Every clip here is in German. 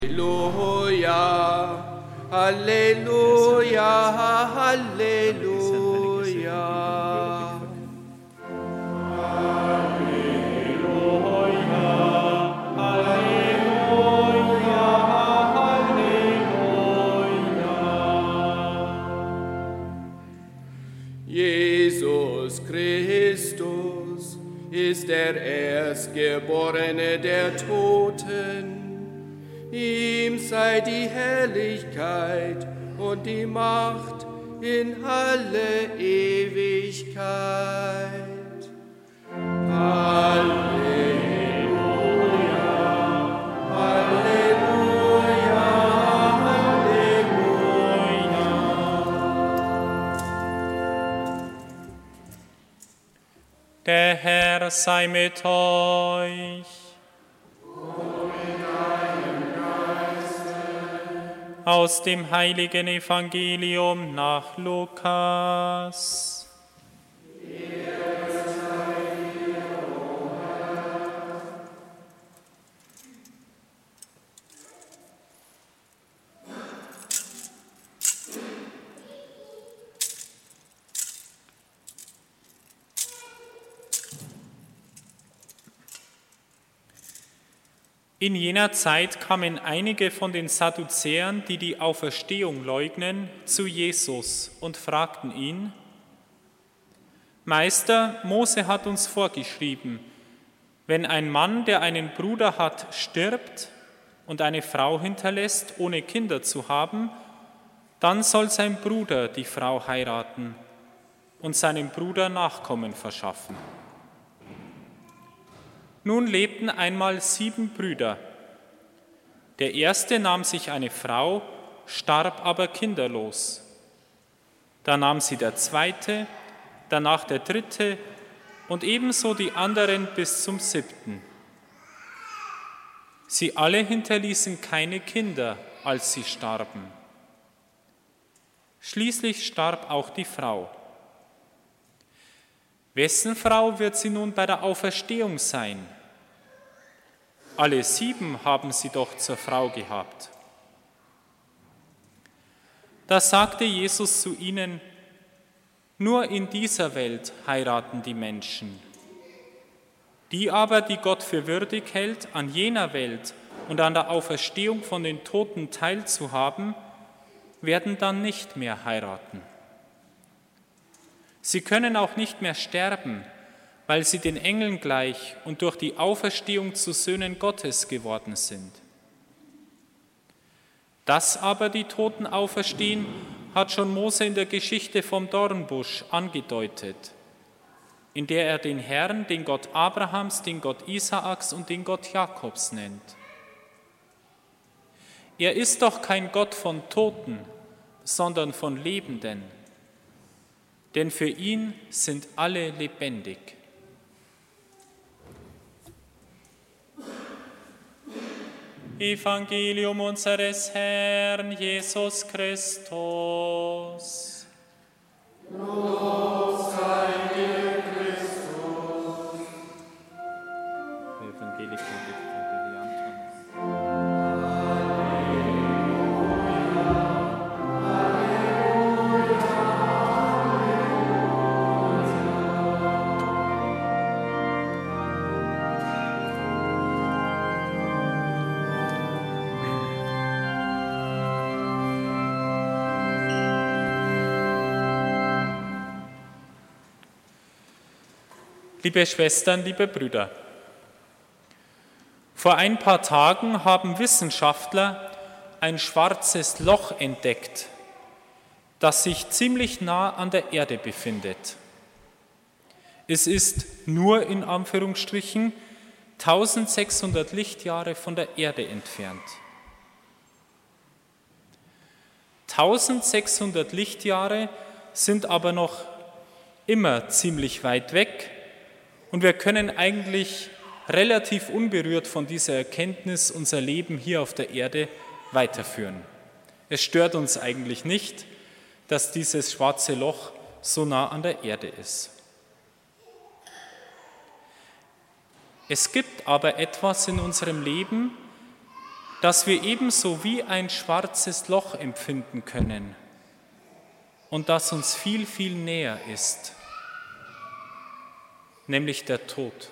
Halleluja, Halleluja, Halleluja. Jesus Christus ist der Erstgeborene der Toten. Ihm sei die Herrlichkeit und die Macht in alle Ewigkeit. Halleluja, Halleluja, Halleluja. Der Herr sei mit euch. Aus dem heiligen Evangelium nach Lukas. In jener Zeit kamen einige von den Sadduzäern, die die Auferstehung leugnen, zu Jesus und fragten ihn: Meister, Mose hat uns vorgeschrieben, wenn ein Mann, der einen Bruder hat, stirbt und eine Frau hinterlässt, ohne Kinder zu haben, dann soll sein Bruder die Frau heiraten und seinem Bruder Nachkommen verschaffen. Nun lebten einmal 7 Brüder. Der erste nahm sich eine Frau, starb aber kinderlos. Da nahm sie der zweite, danach der dritte und ebenso die anderen bis zum 7. Sie alle hinterließen keine Kinder, als sie starben. Schließlich starb auch die Frau. Wessen Frau wird sie nun bei der Auferstehung sein? Alle 7 haben sie doch zur Frau gehabt. Da sagte Jesus zu ihnen: Nur in dieser Welt heiraten die Menschen. Die aber, die Gott für würdig hält, an jener Welt und an der Auferstehung von den Toten teilzuhaben, werden dann nicht mehr heiraten. Sie können auch nicht mehr sterben, weil sie den Engeln gleich und durch die Auferstehung zu Söhnen Gottes geworden sind. Dass aber die Toten auferstehen, hat schon Mose in der Geschichte vom Dornbusch angedeutet, in der er den Herrn, den Gott Abrahams, den Gott Isaaks und den Gott Jakobs nennt. Er ist doch kein Gott von Toten, sondern von Lebenden. Denn für ihn sind alle lebendig. Evangelium unseres Herrn Jesus Christus. Lob sei dir, Christus. Evangelium Liebe Schwestern, liebe Brüder, vor ein paar Tagen haben Wissenschaftler ein schwarzes Loch entdeckt, das sich ziemlich nah an der Erde befindet. Es ist nur in Anführungsstrichen 1600 Lichtjahre von der Erde entfernt. 1600 Lichtjahre sind aber noch immer ziemlich weit weg. Und wir können eigentlich relativ unberührt von dieser Erkenntnis unser Leben hier auf der Erde weiterführen. Es stört uns eigentlich nicht, dass dieses schwarze Loch so nah an der Erde ist. Es gibt aber etwas in unserem Leben, dass wir ebenso wie ein schwarzes Loch empfinden können und das uns viel, viel näher ist, nämlich der Tod.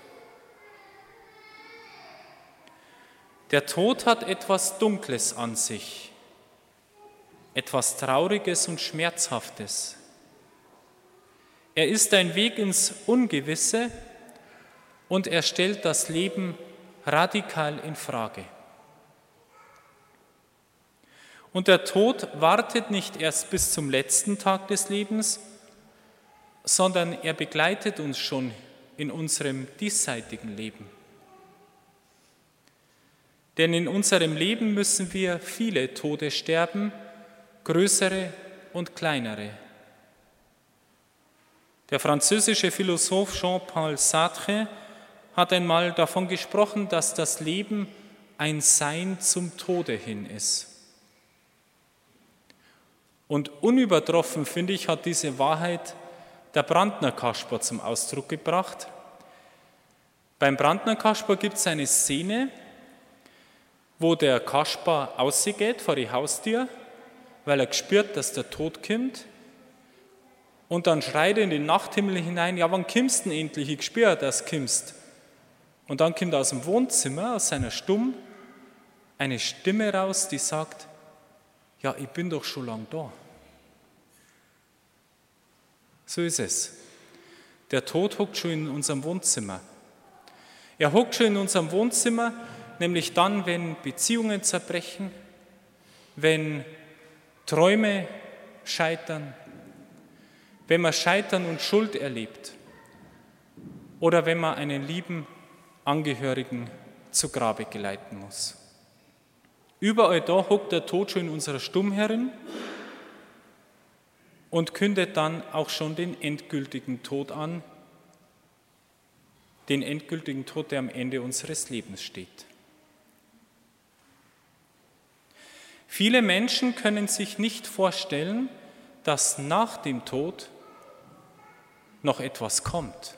Der Tod hat etwas Dunkles an sich, etwas Trauriges und Schmerzhaftes. Er ist ein Weg ins Ungewisse und er stellt das Leben radikal in Frage. Und der Tod wartet nicht erst bis zum letzten Tag des Lebens, sondern er begleitet uns schon in unserem diesseitigen Leben. Denn in unserem Leben müssen wir viele Tode sterben, größere und kleinere. Der französische Philosoph Jean-Paul Sartre hat einmal davon gesprochen, dass das Leben ein Sein zum Tode hin ist. Und unübertroffen, finde ich, hat diese Wahrheit der Brandner Kasper zum Ausdruck gebracht. Beim Brandner Kasper gibt es eine Szene, wo der Kasper rausgeht vor die Haustür, weil er spürt, dass der Tod kommt. Und dann schreit er in den Nachthimmel hinein, ja, wann kommst du denn endlich? Ich spüre, dass du kommst. Und dann kommt aus dem Wohnzimmer, aus seiner Stumm, eine Stimme raus, die sagt, ja, ich bin doch schon lang da. So ist es. Der Tod hockt schon in unserem Wohnzimmer. Er hockt schon in unserem Wohnzimmer, nämlich dann, wenn Beziehungen zerbrechen, wenn Träume scheitern, wenn man Scheitern und Schuld erlebt oder wenn man einen lieben Angehörigen zu Grabe geleiten muss. Überall da hockt der Tod schon in unserer Stumm herin und kündet dann auch schon den endgültigen Tod an, den endgültigen Tod, der am Ende unseres Lebens steht. Viele Menschen können sich nicht vorstellen, dass nach dem Tod noch etwas kommt.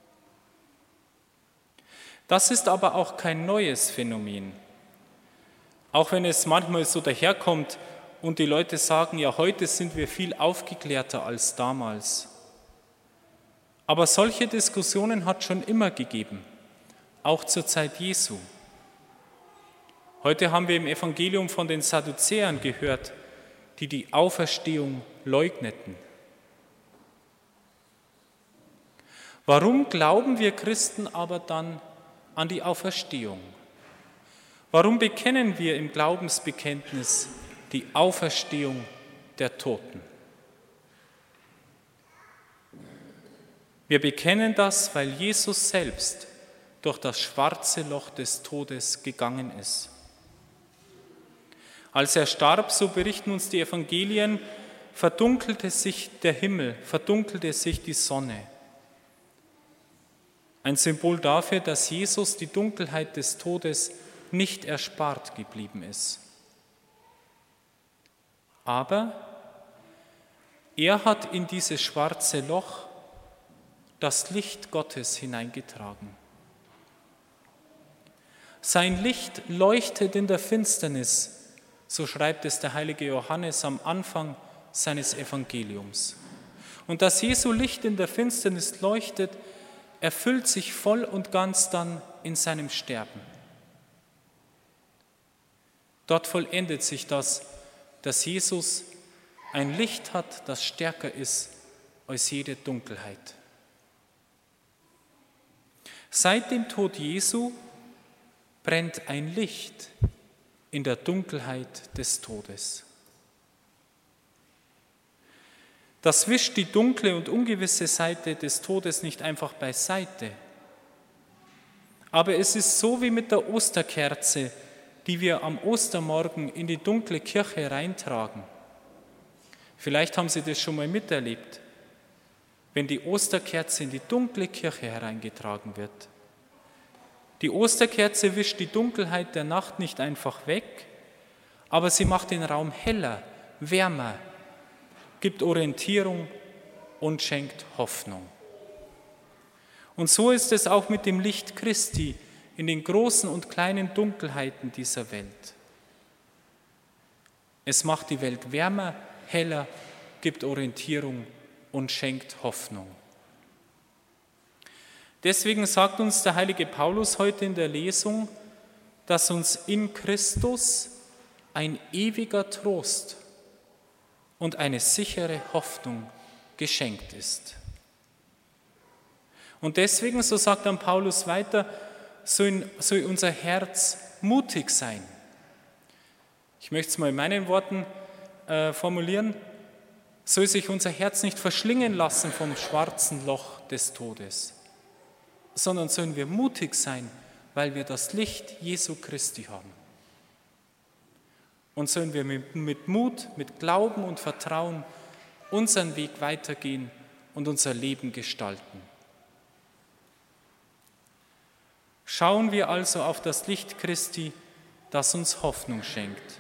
Das ist aber auch kein neues Phänomen. Auch wenn es manchmal so daherkommt und die Leute sagen, ja, heute sind wir viel aufgeklärter als damals. Aber solche Diskussionen hat es schon immer gegeben, auch zur Zeit Jesu. Heute haben wir im Evangelium von den Sadduzäern gehört, die die Auferstehung leugneten. Warum glauben wir Christen aber dann an die Auferstehung? Warum bekennen wir im Glaubensbekenntnis die Auferstehung der Toten? Wir bekennen das, weil Jesus selbst durch das schwarze Loch des Todes gegangen ist. Als er starb, so berichten uns die Evangelien, verdunkelte sich der Himmel, verdunkelte sich die Sonne. Ein Symbol dafür, dass Jesus die Dunkelheit des Todes nicht erspart geblieben ist. Aber er hat in dieses schwarze Loch das Licht Gottes hineingetragen. Sein Licht leuchtet in der Finsternis, so schreibt es der heilige Johannes am Anfang seines Evangeliums. Und dass Jesu Licht in der Finsternis leuchtet, erfüllt sich voll und ganz dann in seinem Sterben. Dort vollendet sich das, dass Jesus ein Licht hat, das stärker ist als jede Dunkelheit. Seit dem Tod Jesu brennt ein Licht in der Dunkelheit des Todes. Das wischt die dunkle und ungewisse Seite des Todes nicht einfach beiseite. Aber es ist so wie mit der Osterkerze, die wir am Ostermorgen in die dunkle Kirche reintragen. Vielleicht haben Sie das schon mal miterlebt, wenn die Osterkerze in die dunkle Kirche hereingetragen wird. Die Osterkerze wischt die Dunkelheit der Nacht nicht einfach weg, aber sie macht den Raum heller, wärmer, gibt Orientierung und schenkt Hoffnung. Und so ist es auch mit dem Licht Christi in den großen und kleinen Dunkelheiten dieser Welt. Es macht die Welt wärmer, heller, gibt Orientierung und schenkt Hoffnung. Deswegen sagt uns der heilige Paulus heute in der Lesung, dass uns in Christus ein ewiger Trost und eine sichere Hoffnung geschenkt ist. Und deswegen, so sagt dann Paulus weiter, soll unser Herz mutig sein. Ich möchte es mal in meinen Worten formulieren, soll sich unser Herz nicht verschlingen lassen vom schwarzen Loch des Todes, sondern sollen wir mutig sein, weil wir das Licht Jesu Christi haben. Und sollen wir mit Mut, mit Glauben und Vertrauen unseren Weg weitergehen und unser Leben gestalten. Schauen wir also auf das Licht Christi, das uns Hoffnung schenkt.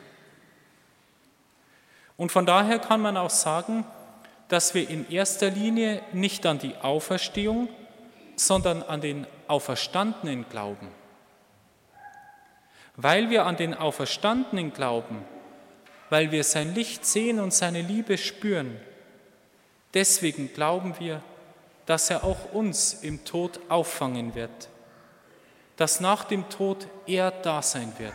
Und von daher kann man auch sagen, dass wir in erster Linie nicht an die Auferstehung, sondern an den Auferstandenen glauben. Weil wir an den Auferstandenen glauben, weil wir sein Licht sehen und seine Liebe spüren, deswegen glauben wir, dass er auch uns im Tod auffangen wird, dass nach dem Tod er da sein wird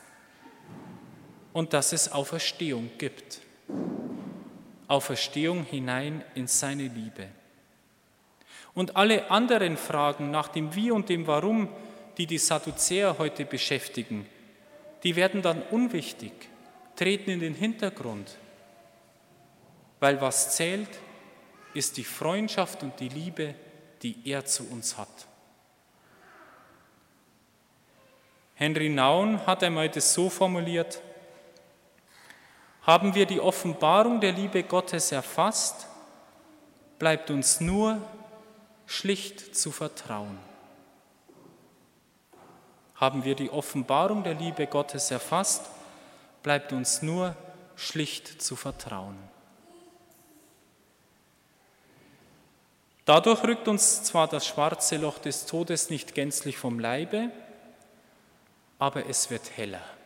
und dass es Auferstehung gibt. Auferstehung hinein in seine Liebe. Und alle anderen Fragen nach dem Wie und dem Warum, die die Sadduzäer heute beschäftigen, die werden dann unwichtig, treten in den Hintergrund, weil was zählt, ist die Freundschaft und die Liebe, die er zu uns hat. Henry Nouwen hat einmal das so formuliert: Haben wir die Offenbarung der Liebe Gottes erfasst, bleibt uns nur schlicht zu vertrauen. Haben wir die Offenbarung der Liebe Gottes erfasst, bleibt uns nur schlicht zu vertrauen. Dadurch rückt uns zwar das schwarze Loch des Todes nicht gänzlich vom Leibe, aber es wird heller.